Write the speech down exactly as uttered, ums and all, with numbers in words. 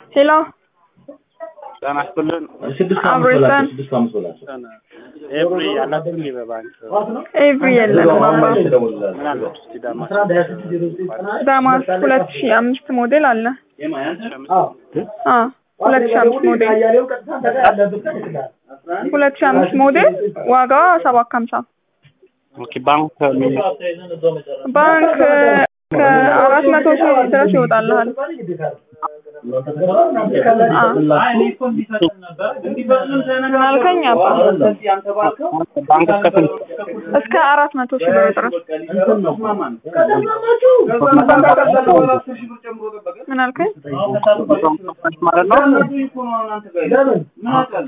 ሄሎ ዳና አስተልን ስድስት አምስት ወላቸው ኤቭሪ አላደም ይበባንክ ኤቭሪ የለም ማማ ምናልባት ዳማስ ዳማስ ሁለት ሺህ አምስት ሞዴል አለ አ ሁለት ሺህ አምስት ሞዴል ሁለት ሺህ አምስት ሞዴል ዋጋው ሰባት መቶ ሃምሳ ኦኬ ባንክ ባንክ ከአራት መቶ ሺህ ድረስ ይወጣልሃል ምናልከኝ አባ ባንክ ከፍል እስከ አራት መቶ ሺህ ብር ድረስ ምናልከኝ ማለት ነው